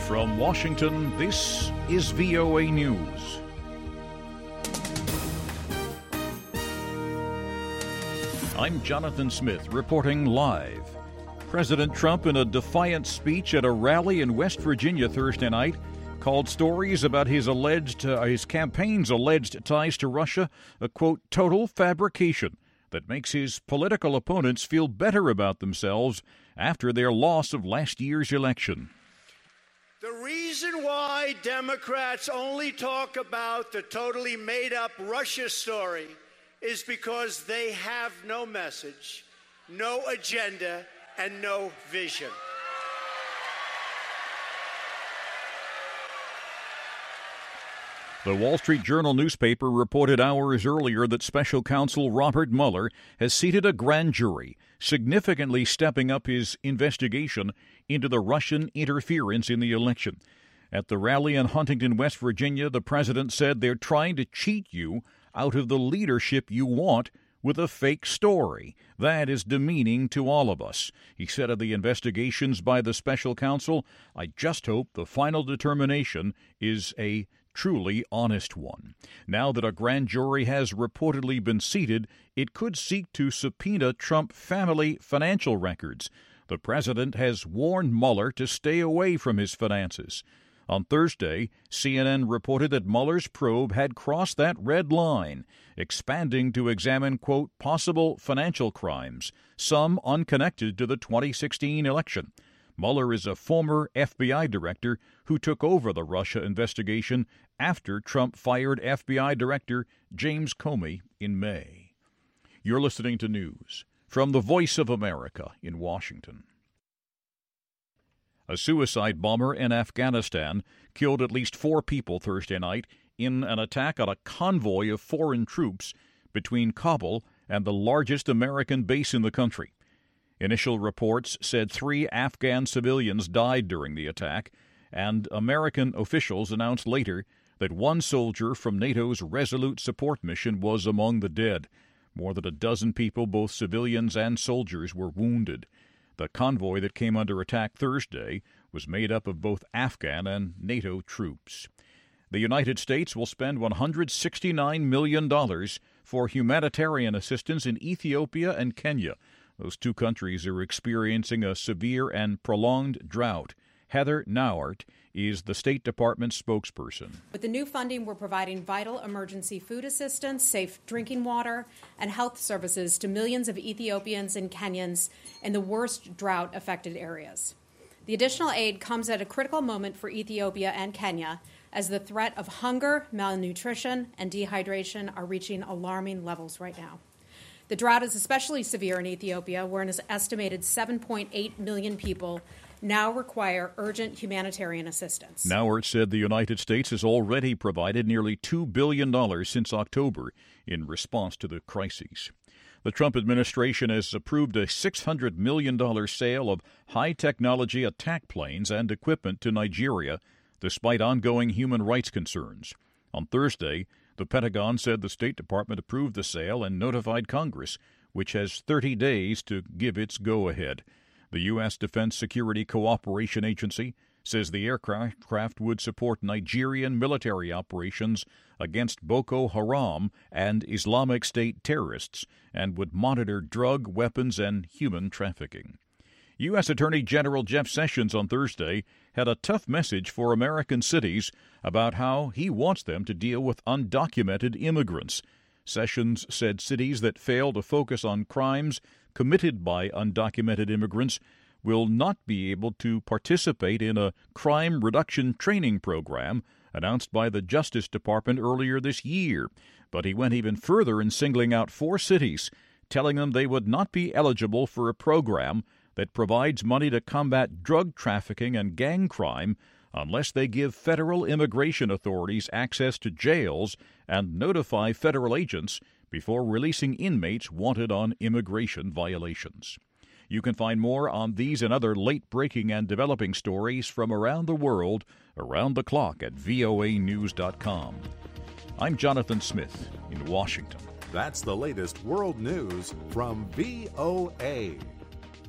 From Washington, this is VOA News. I'm Jonathan Smith, reporting live. President Trump, in a defiant speech at a rally in West Virginia Thursday night, called stories about his campaign's alleged ties to Russia a, quote, total fabrication that makes his political opponents feel better about themselves after their loss of last year's election. The reason why Democrats only talk about the totally made-up Russia story is because they have no message, no agenda, and no vision. The Wall Street Journal newspaper reported hours earlier that Special Counsel Robert Mueller has seated a grand jury, significantly stepping up his investigation into the Russian interference in the election. At the rally in Huntington, West Virginia, the president said they're trying to cheat you out of the leadership you want with a fake story. That is demeaning to all of us. He said of the investigations by the special counsel, I just hope the final determination is a truly honest one. Now that a grand jury has reportedly been seated, it could seek to subpoena Trump family financial records. The president has warned Mueller to stay away from his finances. On Thursday, CNN reported that Mueller's probe had crossed that red line, expanding to examine, quote, possible financial crimes, some unconnected to the 2016 election. Mueller is a former FBI director who took over the Russia investigation after Trump fired FBI Director James Comey in May. You're listening to news from the Voice of America in Washington. A suicide bomber in Afghanistan killed at least 4 people Thursday night in an attack on a convoy of foreign troops between Kabul and the largest American base in the country. Initial reports said 3 Afghan civilians died during the attack, and American officials announced later that 1 soldier from NATO's Resolute Support mission was among the dead. More than a dozen people, both civilians and soldiers, were wounded. The convoy that came under attack Thursday was made up of both Afghan and NATO troops. The United States will spend $169 million for humanitarian assistance in Ethiopia and Kenya. Those 2 countries are experiencing a severe and prolonged drought. Heather Nauert is the State Department spokesperson. With the new funding, we're providing vital emergency food assistance, safe drinking water, and health services to millions of Ethiopians and Kenyans in the worst drought-affected areas. The additional aid comes at a critical moment for Ethiopia and Kenya, as the threat of hunger, malnutrition, and dehydration are reaching alarming levels right now. The drought is especially severe in Ethiopia, where an estimated 7.8 million people now require urgent humanitarian assistance. Nauert said the United States has already provided nearly $2 billion since October in response to the crises. The Trump administration has approved a $600 million sale of high-technology attack planes and equipment to Nigeria, despite ongoing human rights concerns. On Thursday, the Pentagon said the State Department approved the sale and notified Congress, which has 30 days to give its go-ahead. The U.S. Defense Security Cooperation Agency says the aircraft would support Nigerian military operations against Boko Haram and Islamic State terrorists and would monitor drug, weapons, and human trafficking. U.S. Attorney General Jeff Sessions on Thursday had a tough message for American cities about how he wants them to deal with undocumented immigrants. Sessions said cities that fail to focus on crimes committed by undocumented immigrants will not be able to participate in a crime reduction training program announced by the Justice Department earlier this year. But he went even further in singling out 4 cities, telling them they would not be eligible for a program that provides money to combat drug trafficking and gang crime unless they give federal immigration authorities access to jails and notify federal agents before releasing inmates wanted on immigration violations. You can find more on these and other late-breaking and developing stories from around the world, around the clock at voanews.com. I'm Jonathan Smith in Washington. That's the latest world news from VOA.